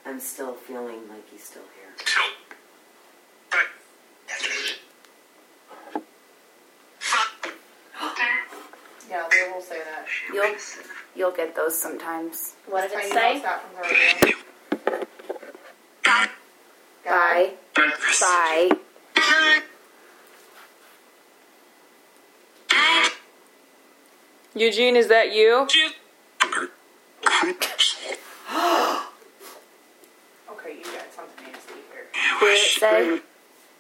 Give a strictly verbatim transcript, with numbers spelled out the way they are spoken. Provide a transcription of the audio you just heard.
I'm still feeling like he's still here. Yeah, they will say that. You'll, you'll get those sometimes. What did it Tiny say? house got from Guardian. Bye. Bye. Eugene, is that you? Okay, you got something nasty here. What did it say?